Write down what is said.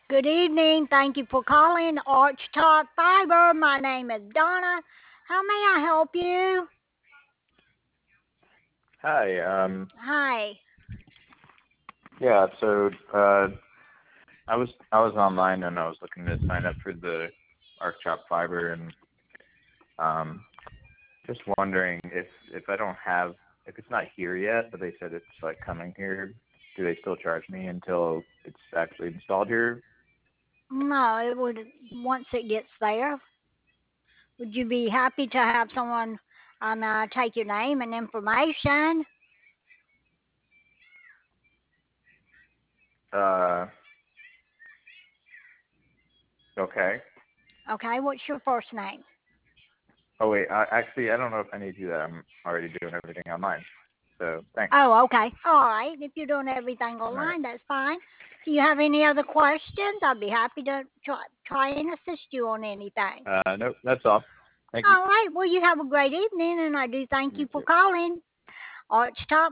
Good evening. Thank you for calling Arch Top Fiber. My name is Donna. How may I help you? Hi. Hi. Yeah. I was online and I was looking to sign up for the ArcChop Fiber and um, just wondering if I don't have if it's not here yet, but they said it's like coming here. Do they still charge me until it's actually installed here? No, it would once it gets there. Would you be happy to have someone take your name and information? Uh, okay. Okay, what's your first name? Oh wait, I don't know if I need to do that. I'm already doing everything online. So thanks. Oh, okay. All right. If you're doing everything All right. online, that's fine. Do you have any other questions? I'd be happy to try and assist you on anything. Nope, that's all. Thank you. All right. Well, you have a great evening, and I do thank You you for too. calling. Arch Top